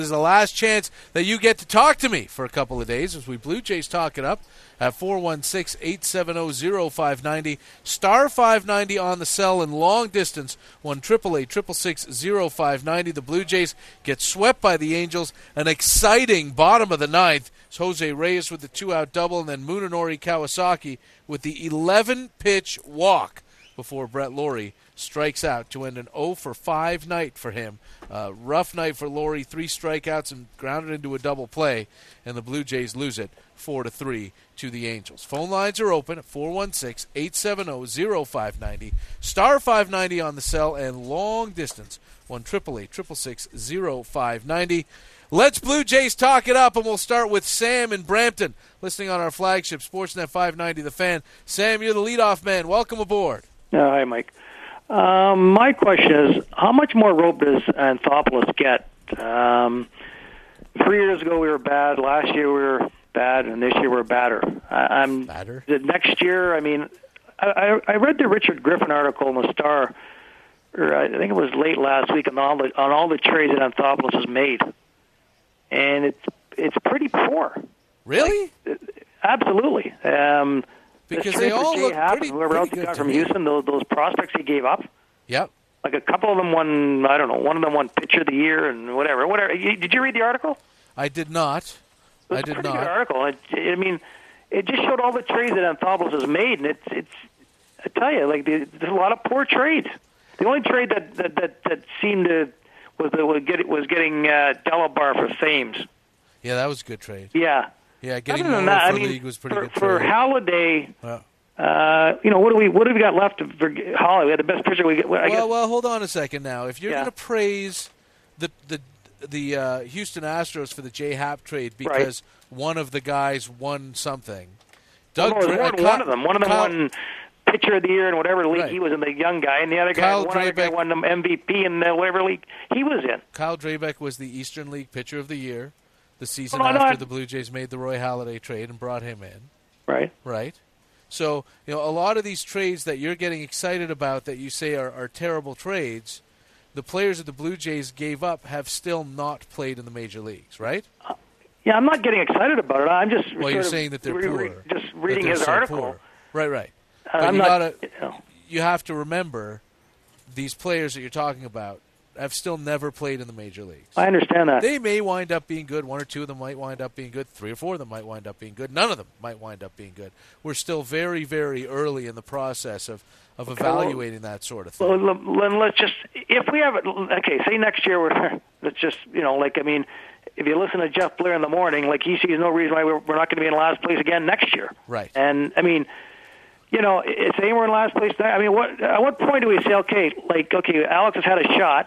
This is the last chance that you get to talk to me for a couple of days as we Blue Jays talk it up at 416-870-0590. Star 590 on the cell in long distance, 1-888-666-0590. The Blue Jays get swept by the Angels. An exciting bottom of the ninth. It's Jose Reyes with the 2-out double, and then Munenori Kawasaki with the 11-pitch walk before Brett Lawrie strikes out to end an 0-for-5 night for him. Rough night for Lawrie, 3 strikeouts and grounded into a double play, and the Blue Jays lose it 4-3 to the Angels. Phone lines are open at 416-870-0590, star 590 on the cell, and long distance, 1-888-666-0590. Let's Blue Jays talk it up, and we'll start with Sam in Brampton, listening on our flagship Sportsnet 590 The Fan. Sam, you're the leadoff man. Welcome aboard. Hi, Mike. My question is, how much more rope does Anthopoulos get? 3 years ago we were bad, last year we were bad, and this year we're badder. Badder? Next year, I mean, I read the Richard Griffin article in the Star, or I think it was late last week, on all the trades that Anthopoulos has made, and it's pretty poor. Really? Absolutely. Because they all look pretty whoever else he got from Houston, those prospects he gave up. Yep. Like a couple of them won, I don't know, one of them won Pitcher of the Year and whatever. Did you read the article? I did not. It was a pretty good article. I mean, it just showed all the trades that Anthopoulos has made, and it's. I tell you, like there's a lot of poor trades. The only trade that seemed to was getting Delabar for Thames. Yeah, that was a good trade. Yeah. Yeah, getting more for league was pretty good. For Halladay, what have we got left for Halladay? We had the best pitcher we get. Well, hold on a second now. If you're going to praise the Houston Astros for the J Happ trade because one of the guys won something, one of them won Pitcher of the Year in whatever league he was in, the young guy, and the other guy, other guy won the MVP in whatever league he was in. Kyle Drabek was the Eastern League Pitcher of the Year the season after the Blue Jays made the Roy Halladay trade and brought him in. Right. So, a lot of these trades that you're getting excited about that you say are terrible trades, the players that the Blue Jays gave up have still not played in the major leagues, right? Yeah, I'm not getting excited about it. I'm just you're saying that they're poor. Just reading his article. Poor. Right. But you have to remember these players that you're talking about have still never played in the major leagues. I understand that. They may wind up being good. 1 or 2 of them might wind up being good. 3 or 4 of them might wind up being good. None of them might wind up being good. We're still very, very early in the process of evaluating that sort of thing. Well, let's just, if we have, say next year, let's just, if you listen to Jeff Blair in the morning, like he sees no reason why we're not going to be in last place again next year. Right. And, saying we're in last place, at what point do we say, okay, Alex has had a shot.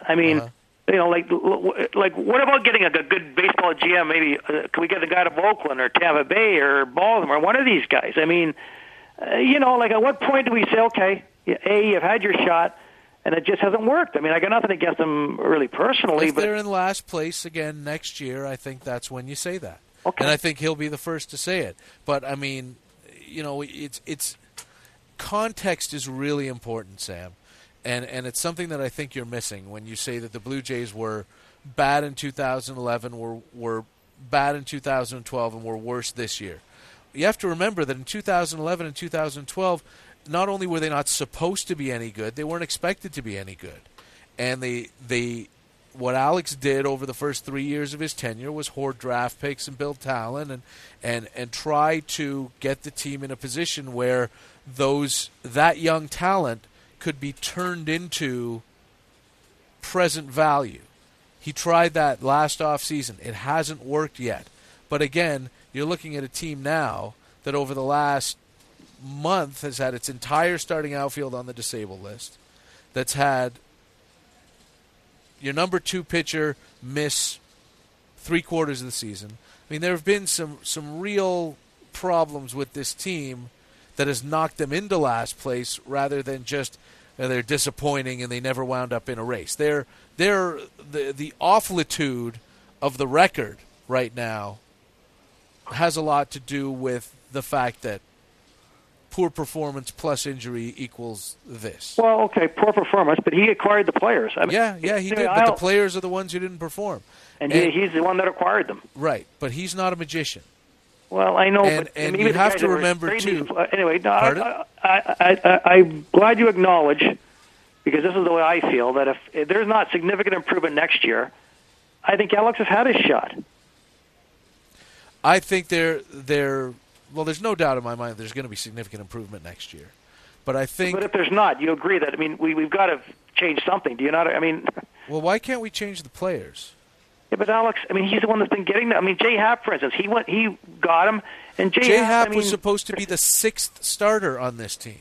What about getting a good baseball GM? Maybe can we get a guy to Oakland or Tampa Bay or Baltimore? One of these guys. At what point do we say, okay, you've had your shot, and it just hasn't worked? I got nothing against them really personally. If they're in last place again next year, I think that's when you say that. Okay. And I think he'll be the first to say it. But, it's context is really important, Sam. And it's something that I think you're missing when you say that the Blue Jays were bad in 2011, were bad in 2012, and were worse this year. You have to remember that in 2011 and 2012, not only were they not supposed to be any good, they weren't expected to be any good. And what Alex did over the first 3 years of his tenure was hoard draft picks and build talent and try to get the team in a position where that young talent could be turned into present value. He tried that last offseason. It hasn't worked yet. But again, you're looking at a team now that over the last month has had its entire starting outfield on the disabled list, that's had your number 2 pitcher miss 3/4 of the season. There have been some real problems with this team that has knocked them into last place rather than just they're disappointing and they never wound up in a race. They're the awfulitude of the record right now has a lot to do with the fact that poor performance plus injury equals this. Well, okay, poor performance, but he acquired the players. I mean, Yeah, he did. But the players are the ones who didn't perform. And he's the one that acquired them. Right, but he's not a magician. Well, I know, and you have to remember too. Anyway, no, I'm glad you acknowledge, because this is the way I feel, that if there's not significant improvement next year, I think Alex has had his shot. I think well, there's no doubt in my mind there's going to be significant improvement next year. But I think. But if there's not, you agree that, I mean, we've got to change something. Do you not? I mean. Well, why can't we change the players? Yeah, but Alex, I mean, he's the one that's been getting them. I mean, Jay Happ, for instance, he got him, and Jay Happ was supposed to be the 6th starter on this team.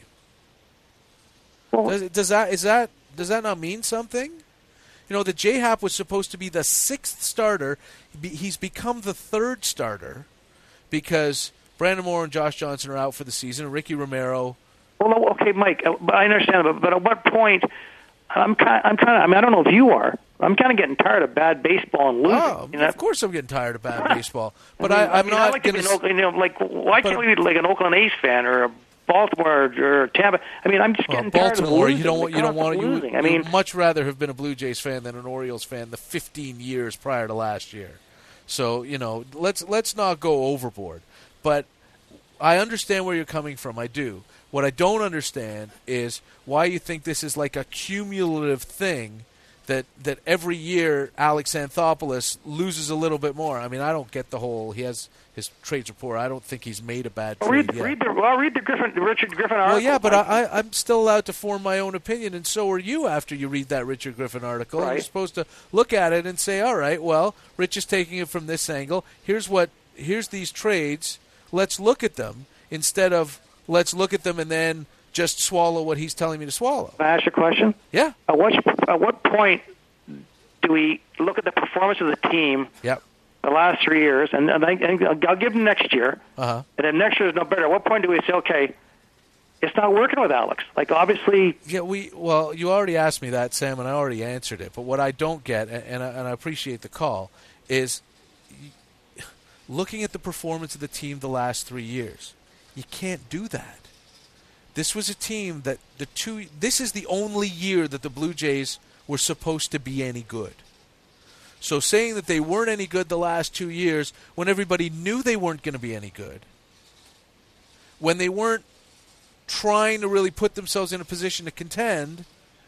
Well, does that not mean something? You know, that Jay Happ was supposed to be the 6th starter. He's become the 3rd starter because Brandon Moore and Josh Johnson are out for the season. Ricky Romero. Well, okay, Mike, I understand, but at what point? I mean, I don't know if you are. I'm kind of getting tired of bad baseball and losing. Oh, of course I'm getting tired of bad baseball. But I'm not like going to. Like, why can't we be like an Oakland A's fan or a Baltimore or Tampa? I mean, I'm just getting tired of losing. You don't want losing. I mean, you'd much rather have been a Blue Jays fan than an Orioles fan the 15 years prior to last year. So, you know, let's not go overboard. But I understand where you're coming from. I do. What I don't understand is why you think this is like a cumulative thing that every year Alex Anthopoulos loses a little bit more. I mean, I don't get the whole his trades report. I don't think he's made a bad trade yet. Read the Richard Griffin article. Well, yeah, but I'm still allowed to form my own opinion, and so are you after you read that Richard Griffin article. Right. You're supposed to look at it and say, all right, well, Rich is taking it from this angle. Here's these trades. Let's look at them instead of let's look at them and then just swallow what he's telling me to swallow. Can I ask you a question? Yeah. At what point do we look at the performance of the team the last 3 years, and I'll give them next year, and then next year is no better. At what point do we say, okay, it's not working with Alex? Like, obviously... Yeah, well, you already asked me that, Sam, and I already answered it. But what I don't get, and I appreciate the call, is looking at the performance of the team the last 3 years. You can't do that. This was a team that this is the only year that the Blue Jays were supposed to be any good. So saying that they weren't any good the last 2 years when everybody knew they weren't going to be any good, when they weren't trying to really put themselves in a position to contend,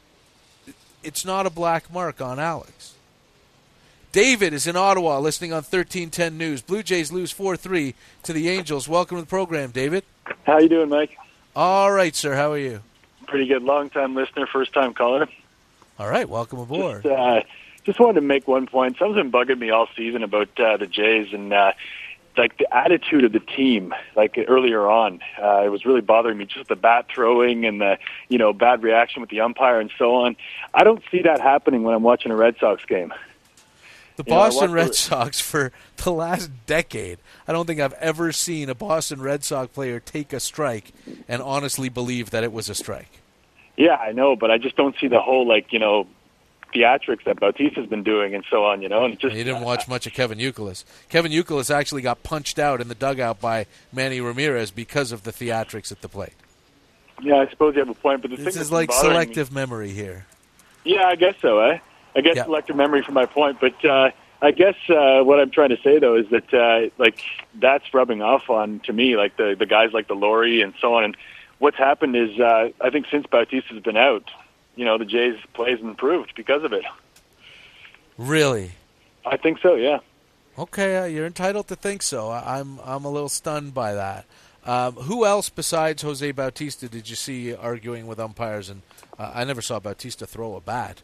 it's not a black mark on Alex. David is in Ottawa listening on 1310 News. Blue Jays lose 4-3 to the Angels. Welcome to the program, David. How you doing, Mike? All right, sir. How are you? Pretty good. Long-time listener, first-time caller. All right. Welcome aboard. Just wanted to make one point. Something's been bugging me all season about the Jays and like the attitude of the team. Like earlier on, it was really bothering me. Just the bat throwing and the bad reaction with the umpire and so on. I don't see that happening when I'm watching a Red Sox game. The Boston Red Sox, for the last decade, I don't think I've ever seen a Boston Red Sox player take a strike and honestly believe that it was a strike. Yeah, I know, but I just don't see the whole, theatrics that Bautista's been doing and so on, And just, you didn't watch much of Kevin Youkilis. Kevin Youkilis actually got punched out in the dugout by Manny Ramirez because of the theatrics at the plate. Yeah, I suppose you have a point, but this is like selective memory here. Yeah, I guess so, eh? I guess selective memory for my point, but I guess what I'm trying to say, though, is that, that's rubbing off on, to me, like the guys like the Laurie and so on. And what's happened is, I think since Bautista's been out, the Jays' play has improved because of it. Really? I think so, yeah. Okay, you're entitled to think so. I'm a little stunned by that. Who else besides Jose Bautista did you see arguing with umpires? And I never saw Bautista throw a bat.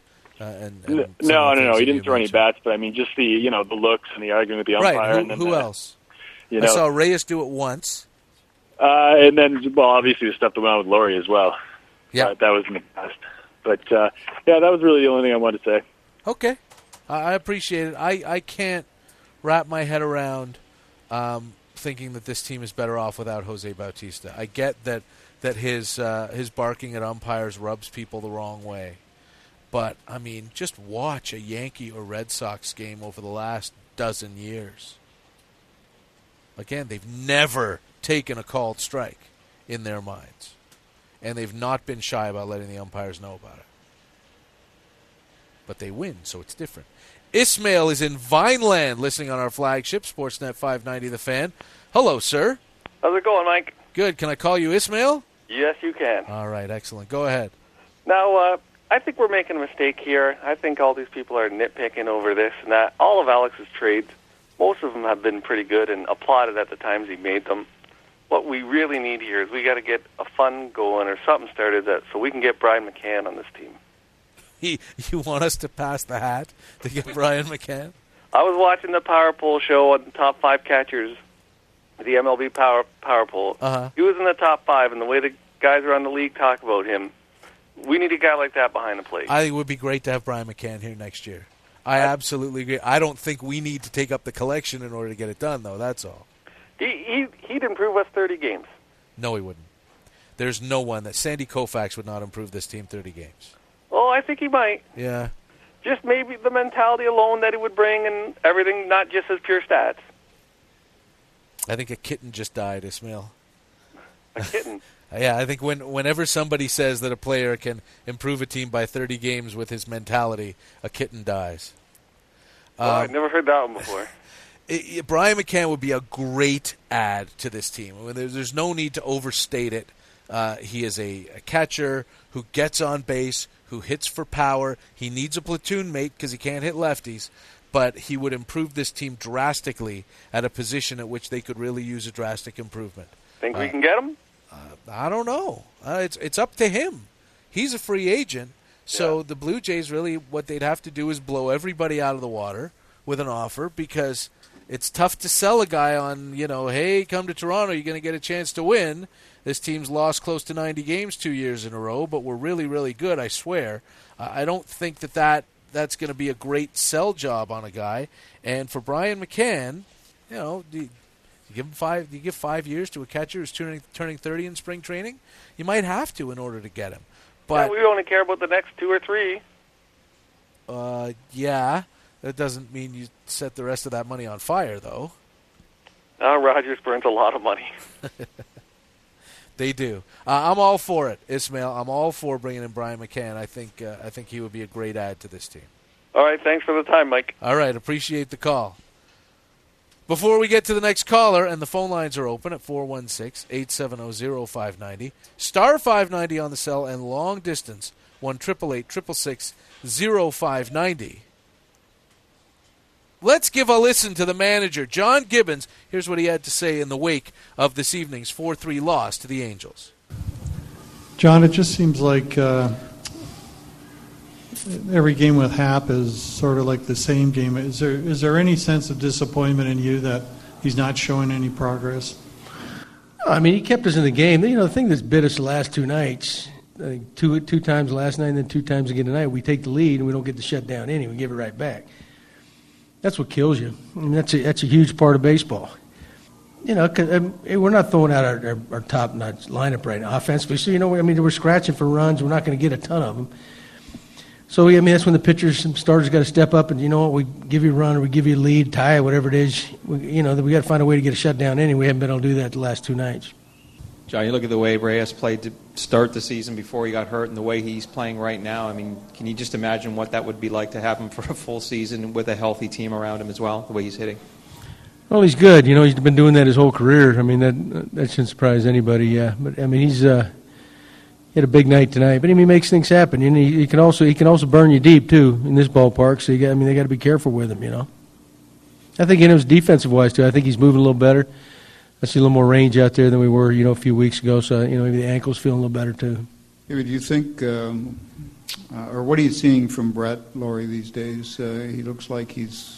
No. He didn't throw any bats, but I mean, just the the looks and the arguing with the umpire. Right. And then, who else? I saw Reyes do it once. And then, obviously the stuff that went on with Laurie as well. Yeah, that was in the past. But that was really the only thing I wanted to say. Okay, I appreciate it. I can't wrap my head around thinking that this team is better off without Jose Bautista. I get that his barking at umpires rubs people the wrong way. But, I mean, just watch a Yankee or Red Sox game over the last dozen years. Again, they've never taken a called strike in their minds. And they've not been shy about letting the umpires know about it. But they win, so it's different. Ismail is in Vineland, listening on our flagship, Sportsnet 590 The Fan. Hello, sir. How's it going, Mike? Good. Can I call you Ismail? Yes, you can. All right, excellent. Go ahead. Now, I think we're making a mistake here. I think all these people are nitpicking over this and that. All of Alex's trades, most of them have been pretty good and applauded at the times he made them. What we really need here is we got to get a fund going or something started so we can get Brian McCann on this team. You want us to pass the hat to get Brian McCann? I was watching the Power Poll show on the top 5 catchers, the MLB Power Poll. Uh-huh. He was in the top 5, and the way the guys around the league talk about him, we need a guy like that behind the plate. I think it would be great to have Brian McCann here next year. I absolutely agree. I don't think we need to take up the collection in order to get it done, though. That's all. He'd improve us 30 games. No, he wouldn't. There's no one that Sandy Koufax would not improve this team 30 games. Oh, I think he might. Yeah. Just maybe the mentality alone that he would bring and everything, not just his pure stats. I think a kitten just died, Ismail. A kitten? Yeah, I think whenever somebody says that a player can improve a team by 30 games with his mentality, a kitten dies. I've never heard that one before. Brian McCann would be a great add to this team. I mean, there's no need to overstate it. He is a catcher who gets on base, who hits for power. He needs a platoon mate because he can't hit lefties, but he would improve this team drastically at a position at which they could really use a drastic improvement. Think we can get him? I don't know. It's up to him. He's a free agent, so the Blue Jays really what they'd have to do is blow everybody out of the water with an offer because it's tough to sell a guy on, hey, come to Toronto, you're going to get a chance to win. This team's lost close to 90 games 2 years in a row, but we're really, really good, I swear. I don't think that's going to be a great sell job on a guy. And for Brian McCann, you give him 5 years to a catcher who's turning 30 in spring training? You might have to in order to get him. But we only care about the next 2 or 3. Yeah. That doesn't mean you set the rest of that money on fire, though. Rogers burns a lot of money. They do. I'm all for it, Ismail. I'm all for bringing in Brian McCann. I think he would be a great add to this team. All right, thanks for the time, Mike. All right, appreciate the call. Before we get to the next caller, and the phone lines are open at 416-870-0590, star 590 on the cell, and long distance, 1-888-666-0590. Let's give a listen to the manager, John Gibbons. Here's what he had to say in the wake of this evening's 4-3 loss to the Angels. John, it just seems like every game with Hap is sort of like the same game. Is there any sense of disappointment in you that he's not showing any progress? I mean, he kept us in the game. The thing that's bit us the last 2 nights, I think two times last night and then 2 times again tonight, we take the lead and we don't get the shutdown inning. We give it right back. That's what kills you. I mean, that's a huge part of baseball. 'Cause, we're not throwing out our top-notch lineup right now offensively. So, we're scratching for runs. We're not going to get a ton of them. So, that's when the pitchers and starters got to step up and, we give you a run or we give you a lead, tie, whatever it is. We got to find a way to get a shutdown inning. We haven't been able to do that the last 2 nights. John, you look at the way Reyes played to start the season before he got hurt and the way he's playing right now. I mean, can you just imagine what that would be like to have him for a full season with a healthy team around him as well, the way he's hitting? Well, he's good. He's been doing that his whole career. I mean, that shouldn't surprise anybody, yeah. But, I mean, he had a big night tonight. But, he makes things happen. And he can also burn you deep, too, in this ballpark. So, they got to be careful with him, I think, defensive-wise, too, I think he's moving a little better. I see a little more range out there than we were, a few weeks ago. So, maybe the ankle's feeling a little better, too. Do you think, or what are you seeing from Brett Laurie these days? He looks like he's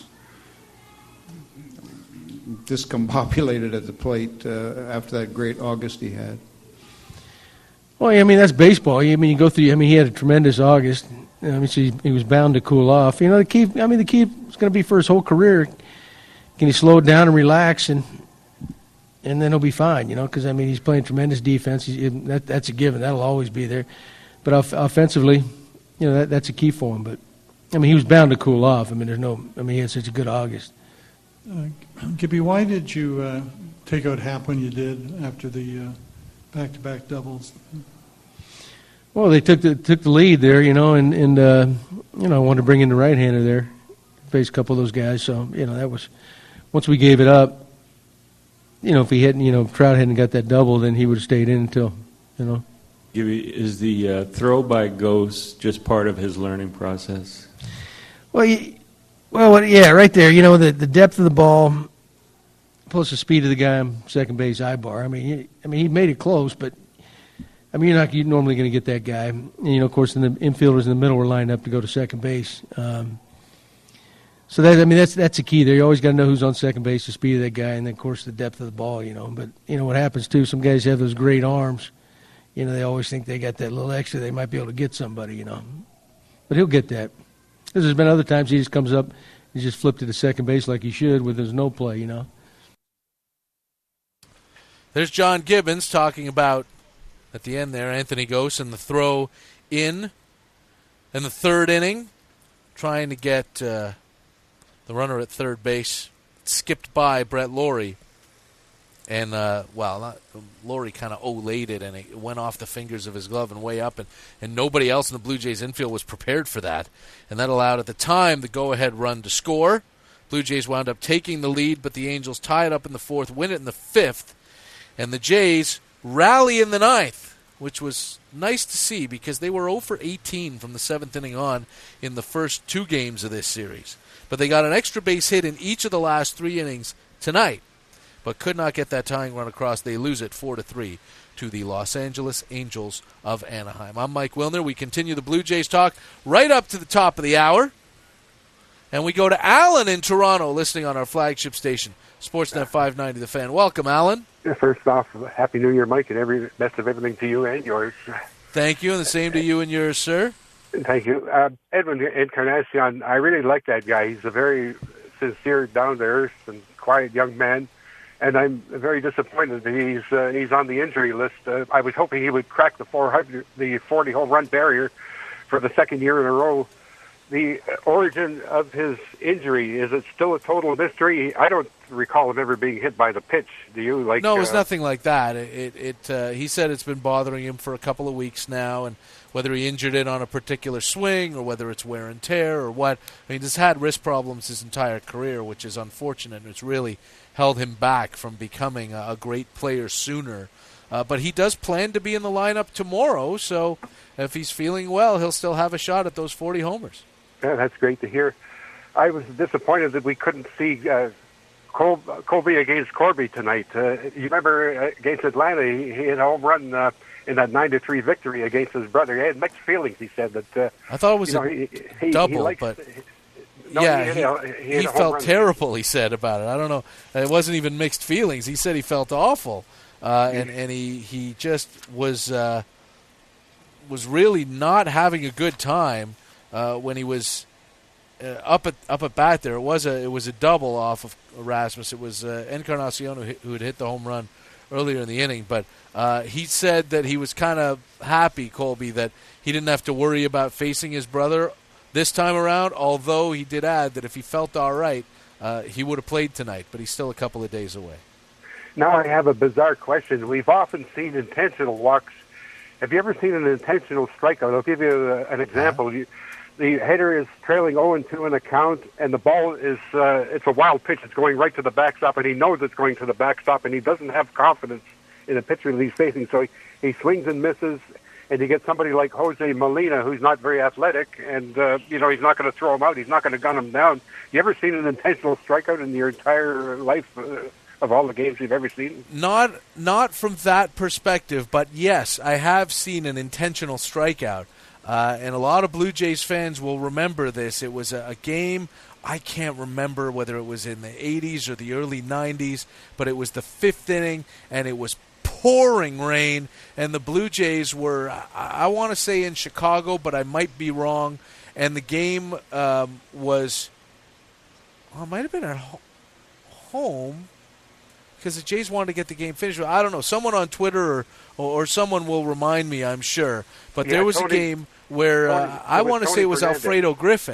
discombobulated at the plate after that great August he had. Well, that's baseball. You go through. He had a tremendous August. So he was bound to cool off. The key is going to be for his whole career. Can he slow it down and relax and then he'll be fine, because, he's playing tremendous defense. That's a given. That'll always be there. But offensively, that's a key for him. But, he was bound to cool off. He had such a good August. Gibby, why did you take out Hap when you did after the back-to-back doubles. Well, they took the lead there, and I wanted to bring in the right-hander there, face a couple of those guys. So, that was once we gave it up. If he hadn't, if Trout hadn't got that double, then he would have stayed in until, Is the throw by Ghost just part of his learning process? Well, yeah, right there. The depth of the ball, plus the speed of the guy on second base, Ibar. He made it close, but you're not normally going to get that guy. And, of course, the infielders in the middle were lined up to go to second base. So that's the key there. You always got to know who's on second base, the speed of that guy, and then of course the depth of the ball. But what happens too? Some guys have those great arms. They always think they got that little extra. They might be able to get somebody. But he'll get that. There's been other times he just comes up, he just flipped to the second base like he should with his no play. There's John Gibbons talking about at the end there Anthony Gose and the throw in the third inning, trying to get the runner at third base, skipped by Brett Lawrie. And, Lawrie kind of olayed it, and it went off the fingers of his glove and way up, and nobody else in the Blue Jays infield was prepared for that. And that allowed, at the time, the go-ahead run to score. Blue Jays wound up taking the lead, but the Angels tie it up in the fourth, win it in the fifth, and the Jays rally in the ninth, which was nice to see because they were 0 for 18 from the seventh inning on in the first two games of this series. But they got an extra base hit in each of the last three innings tonight, but could not get that tying run across. They lose it 4-3 to the Los Angeles Angels of Anaheim. I'm Mike Wilner. We continue the Blue Jays talk right up to the top of the hour. And we go to Alan in Toronto, listening on our flagship station, Sportsnet 590 The Fan. Welcome, Alan. First off, Happy New Year, Mike, and every best of everything to you and yours. Thank you, and the same to you and yours, sir. Thank you. Edwin Encarnacion, I really like that guy. He's a very sincere, down-to-earth, and quiet young man. And I'm very disappointed that he's on the injury list. I was hoping he would crack the 40 home run barrier for the second year in a row. The origin of his injury, is it still a total mystery? I don't recall him ever being hit by the pitch. Do you? No, it was nothing like that. He said it's been bothering him for a couple of weeks now, and whether he injured it on a particular swing or whether it's wear and tear or what. He's had wrist problems his entire career, which is unfortunate, and it's really held him back from becoming a great player sooner. But he does plan to be in the lineup tomorrow, so if he's feeling well, he'll still have a shot at those 40 homers. Yeah, that's great to hear. I was disappointed that we couldn't see Colby against Corby tonight. You remember against Atlanta, he hit a home run in that 9-3 victory against his brother. He had mixed feelings, he said. That I thought it was a double, but... he felt terrible, he said, about it. I don't know. It wasn't even mixed feelings. He said he felt awful. And he just was really not having a good time when he was up at bat there. It was a double off of Rasmus. It was Encarnacion who had hit the home run earlier in the inning. But he said that he was kind of happy, Colby, that he didn't have to worry about facing his brother this time around, although he did add that if he felt all right, he would have played tonight, but he's still a couple of days away. Now I have a bizarre question. We've often seen intentional walks. Have you ever seen an intentional strikeout? I'll give you an example. The hitter is trailing 0-2 in the count, and the ball is it's a wild pitch. It's going right to the backstop, and he knows it's going to the backstop, and he doesn't have confidence in the pitcher that he's facing, so he swings and misses, and you get somebody like Jose Molina, who's not very athletic, and he's not going to throw him out. He's not going to gun him down. You ever seen an intentional strikeout in your entire life of all the games you've ever seen? Not from that perspective, but yes, I have seen an intentional strikeout. And a lot of Blue Jays fans will remember this. It was a game, I can't remember whether it was in the 80s or the early 90s, but it was the fifth inning, and it was pouring rain, and the Blue Jays were, I want to say in Chicago, but I might be wrong, and the game it might have been at home, because the Jays wanted to get the game finished. I don't know. Someone on Twitter or someone will remind me, I'm sure. But there was a game where I want to say it was Alfredo Griffin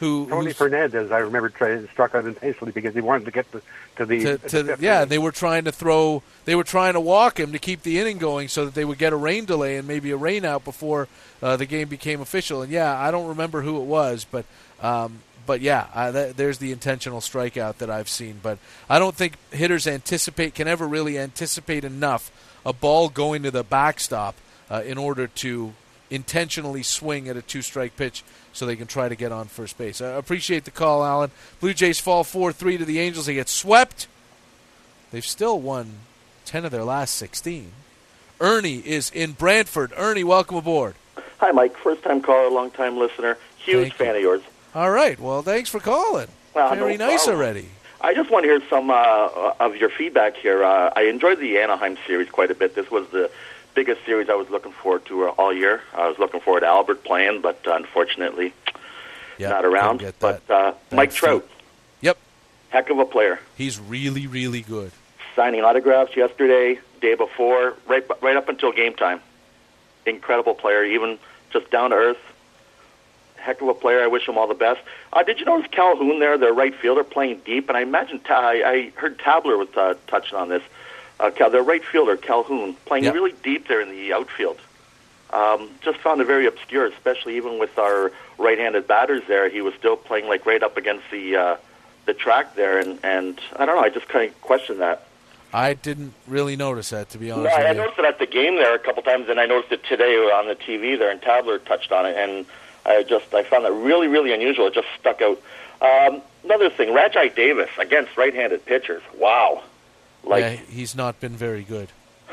Tony Fernandez, I remember, struck out intentionally because he wanted to get to the yeah. They were trying to walk him to keep the inning going so that they would get a rain delay and maybe a rain out before the game became official. And yeah, I don't remember who it was, but yeah, there's the intentional strikeout that I've seen. But I don't think hitters can ever really anticipate enough a ball going to the backstop in order to intentionally swing at a 2-strike pitch so they can try to get on first base. I appreciate the call, Alan. Blue Jays fall 4-3 to the Angels. They get swept. They've still won 10 of their last 16. Ernie is in Brantford. Ernie, welcome aboard. Hi, Mike. First-time caller, long-time listener. Huge fan of yours. All right. Well, thanks for calling. Very nice already. I just want to hear some of your feedback here. I enjoyed the Anaheim series quite a bit. This was the biggest series I was looking forward to all year. I was looking forward to Albert playing, but unfortunately not around. But Mike Trout. Yep. Heck of a player. He's really, really good. Signing autographs yesterday, day before, right up until game time. Incredible player, even just down to earth. Heck of a player. I wish him all the best. Did you notice Calhoun there, their right fielder, playing deep? And I imagine I heard Tabler was touching on this. Their right fielder, Calhoun, playing really deep there in the outfield. Just found it very obscure, especially even with our right-handed batters there. He was still playing like right up against the track there, and I don't know. I just kind of questioned that. I didn't really notice that, to be honest. I noticed it at the game there a couple times, and I noticed it today on the TV there, and Tabler touched on it, and I found that really, really unusual. It just stuck out. Another thing, Rajai Davis against right-handed pitchers. Wow. He's not been very good.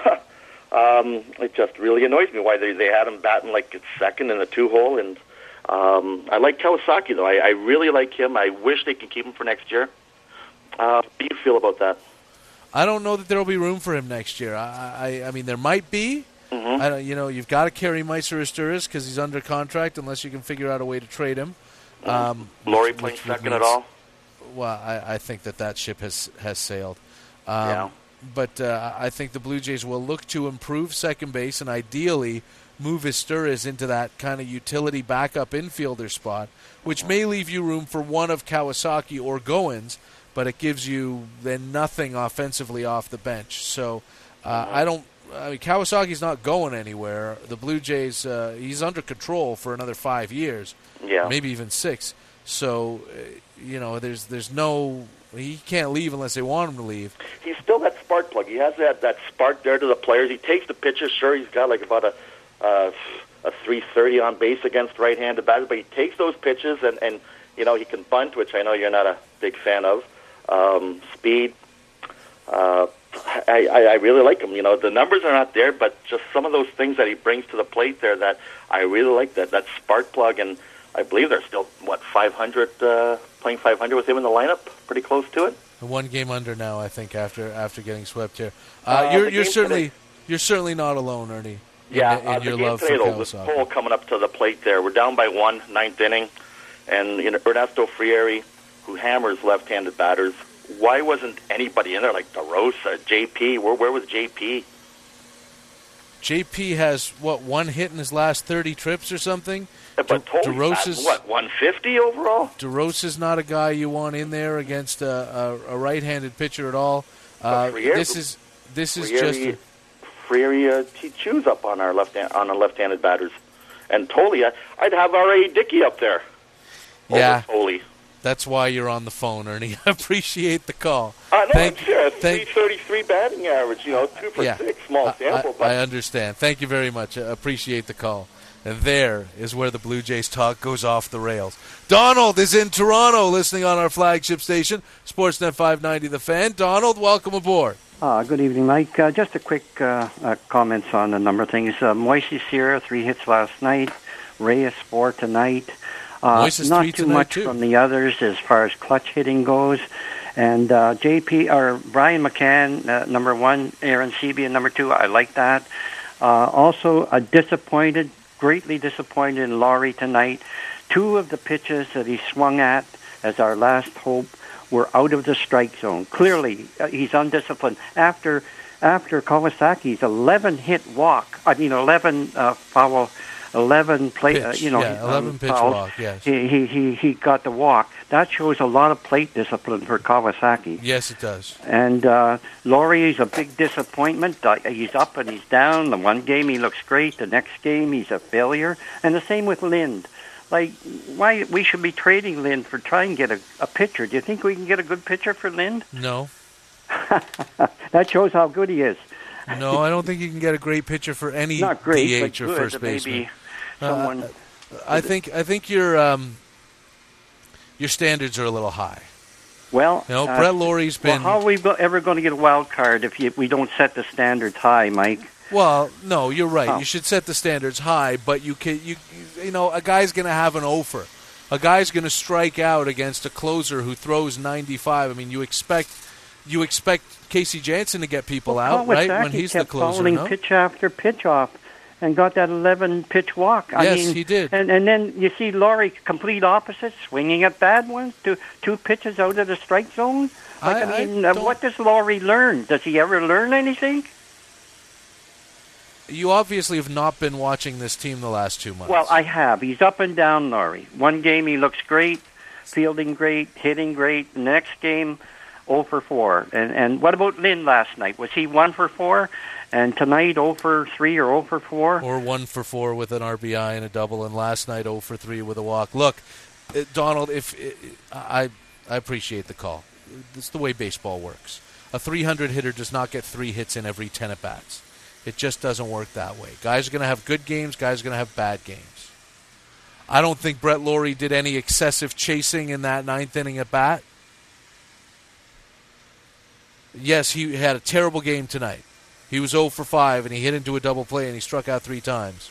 It just really annoys me why they had him batting like at second in the 2-hole. And I like Kawasaki, though. I really like him. I wish they could keep him for next year. How do you feel about that? I don't know that there will be room for him next year. I mean, there might be. Mm-hmm. You've got to carry Meiser Asturias because he's under contract unless you can figure out a way to trade him. Laurie playing second at all? Well, I think that ship has sailed. But I think the Blue Jays will look to improve second base and ideally move Asturias into that kind of utility backup infielder spot, which may leave you room for one of Kawasaki or Goins, but it gives you then nothing offensively off the bench. So Kawasaki's not going anywhere. The Blue Jays, he's under control for another 5 years, maybe even 6. So, there's no... He can't leave unless they want him to leave. He's still that spark plug. He has that spark there to the players. He takes the pitches. Sure, he's got like about a 330 on base against right-handed batters, but he takes those pitches and he can bunt, which I know you're not a big fan of. Speed. I really like him. The numbers are not there, but just some of those things that he brings to the plate there that I really like, that spark plug. And I believe they're still, 500, playing 500 with him in the lineup, pretty close to it. One game under now, I think, after getting swept here. You're certainly not alone, Ernie. In your love for Kawasaki. With Cole coming up to the plate there, we're down by 1, 9th inning, and Ernesto Frieri, who hammers left-handed batters. Why wasn't anybody in there like DeRosa, JP? Where was JP? JP has, one hit in his last 30 trips or something? But DeRosa's 150 overall? DeRosa's not a guy you want in there against a right-handed pitcher at all. This is just Frieri chews up on our left-handed batters, and Tolley. I'd have R.A. Dickey up there. Yeah, Tolley. That's why you're on the phone, Ernie. I appreciate the call. I'm sure. 333 batting average. 2 for 6, small sample. I understand. Thank you very much. I appreciate the call. And there is where the Blue Jays talk goes off the rails. Donald is in Toronto listening on our flagship station, Sportsnet 590 The Fan. Donald, welcome aboard. Good evening, Mike. Just a quick comments on a number of things. Moisey Sierra, 3 hits last night. Reyes 4 tonight. Not too much from the others as far as clutch hitting goes. And Brian McCann, number 1, Aaron Sebia, number 2. I like that. Also, greatly disappointed in Laurie tonight. 2 of the pitches that he swung at as our last hope were out of the strike zone. Clearly, he's undisciplined. After Kawasaki's 11 foul 11 plate. Pitch, 11 pitch fouls. walk. Yes, he got the walk. That shows a lot of plate discipline for Kawasaki. Yes, it does. And Laurie is a big disappointment. He's up and he's down. The one game he looks great. The next game he's a failure. And the same with Lind. Like, why we should be trading Lind for trying to get a pitcher. Do you think we can get a good pitcher for Lind? No. That shows how good he is. No, I don't think you can get a great pitcher for any Not great, DH or but first good, baseman. maybe someone. I think your standards are a little high. Well, Brett Laurie's been. Well, how are we ever going to get a wild card if we don't set the standards high, Mike? Well, no, you're right. Oh. You should set the standards high, but you a guy's going to have an offer. A guy's going to strike out against a closer who throws 95. I mean, you expect Casey Janssen to get people out, right? When he's the closer, fouling no? pitch after pitch off, and got that 11-pitch walk. I mean, he did. And then you see Laurie complete opposite, swinging at bad ones, two pitches out of the strike zone. What does Laurie learn? Does he ever learn anything? You obviously have not been watching this team the last 2 months. Well, I have. He's up and down, Laurie. One game he looks great, fielding great, hitting great. The next game, 0 for 4. And what about Lind last night? Was he 1 for 4? And tonight 0 for 3 or 0 for 4? Or 1 for 4 with an RBI and a double, and last night 0 for 3 with a walk. Look, Donald, I appreciate the call. It's the way baseball works. A 300 hitter does not get 3 hits in every 10 at-bats. It just doesn't work that way. Guys are going to have good games. Guys are going to have bad games. I don't think Brett Laurie did any excessive chasing in that 9th inning at bat. Yes, he had a terrible game tonight. He was 0 for 5, and he hit into a double play, and he struck out 3 times.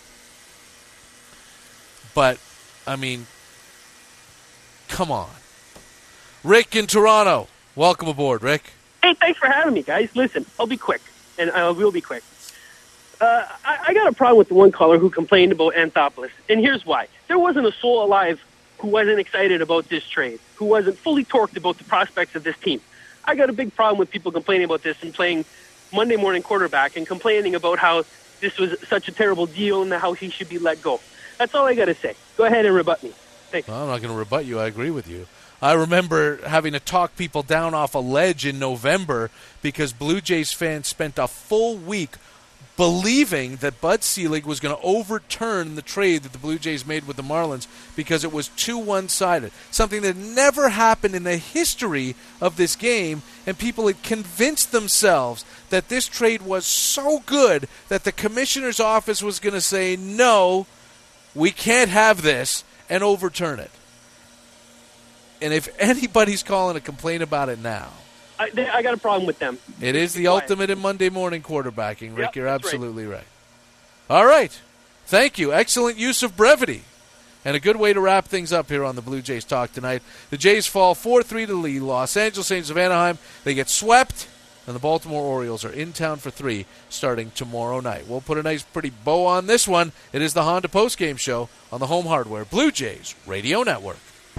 But, I mean, come on. Rick in Toronto. Welcome aboard, Rick. Hey, thanks for having me, guys. Listen, I'll be quick, and I will be quick. I got a problem with the one caller who complained about Anthopoulos, and here's why. There wasn't a soul alive who wasn't excited about this trade, who wasn't fully torqued about the prospects of this team. I got a big problem with people complaining about this and playing Monday morning quarterback and complaining about how this was such a terrible deal and how he should be let go. That's all I got to say. Go ahead and rebut me. Thanks. Well, I'm not going to rebut you. I agree with you. I remember having to talk people down off a ledge in November because Blue Jays fans spent a full week believing that Bud Selig was going to overturn the trade that the Blue Jays made with the Marlins because it was too one-sided. Something that never happened in the history of this game, and people had convinced themselves that this trade was so good that the commissioner's office was going to say, no, we can't have this, and overturn it. And if anybody's calling a complaint about it now, I got a problem with them. It is the ultimate in Monday morning quarterbacking, Rick. Yep, you're absolutely right. All right. Thank you. Excellent use of brevity. And a good way to wrap things up here on the Blue Jays Talk tonight. The Jays fall 4-3 to lead Los Angeles Angels of Anaheim. They get swept, and the Baltimore Orioles are in town for 3 starting tomorrow night. We'll put a nice pretty bow on this one. It is the Honda Postgame Show on the Home Hardware Blue Jays Radio Network.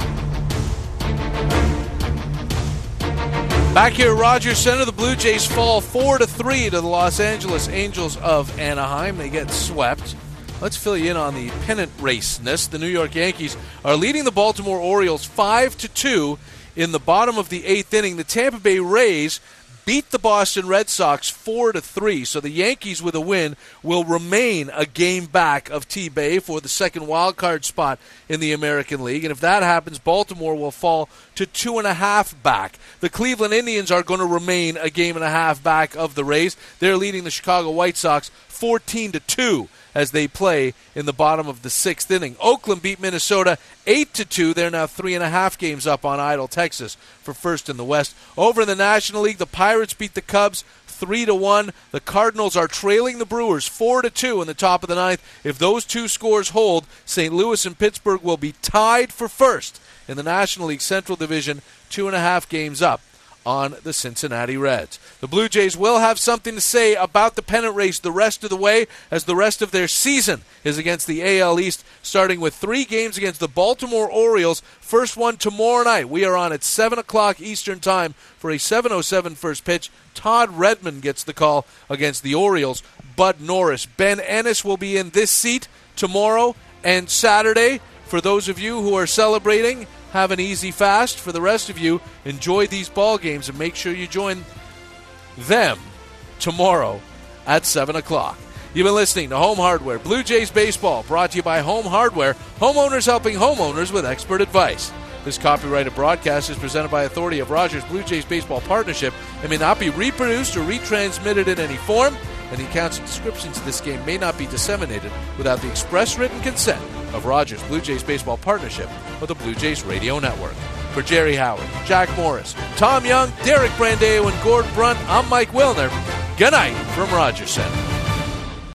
Back here at Rogers Center, the Blue Jays fall 4-3 to the Los Angeles Angels of Anaheim. They get swept. Let's fill you in on the pennant raceness. The New York Yankees are leading the Baltimore Orioles 5-2 in the bottom of the 8th inning. The Tampa Bay Rays beat the Boston Red Sox 4-3. So the Yankees with a win will remain a game back of T-Bay for the second wild card spot in the American League. And if that happens, Baltimore will fall to 2.5 back. The Cleveland Indians are going to remain a game and a half back of the Rays. They're leading the Chicago White Sox 14-2 as they play in the bottom of the 6th inning. Oakland beat Minnesota 8-2. They're now 3.5 games up on Idle, Texas for first in the West. Over in the National League, the Pirates beat the Cubs 3-1. The Cardinals are trailing the Brewers 4-2 in the top of the 9th. If those two scores hold, St. Louis and Pittsburgh will be tied for first in the National League Central Division, 2.5 games up on the Cincinnati Reds. The Blue Jays will have something to say about the pennant race the rest of the way, as the rest of their season is against the AL East, starting with 3 games against the Baltimore Orioles. First one tomorrow night. We are on at 7 o'clock Eastern Time for a 7:07 first pitch. Todd Redmond gets the call against the Orioles. Bud Norris. Ben Ennis will be in this seat tomorrow and Saturday. For those of you who are celebrating, have an easy fast. For the rest of you, enjoy these ball games and make sure you join them tomorrow at 7 o'clock. You've been listening to Home Hardware, Blue Jays Baseball, brought to you by Home Hardware, homeowners helping homeowners with expert advice. This copyrighted broadcast is presented by authority of Rogers Blue Jays Baseball Partnership and may not be reproduced or retransmitted in any form, and the accounts and descriptions of this game may not be disseminated without the express written consent of Rogers Blue Jays Baseball Partnership or the Blue Jays Radio Network. For Jerry Howard, Jack Morris, Tom Young, Derek Brandeo, and Gord Brunt, I'm Mike Wilner. Good night from Rogers Center.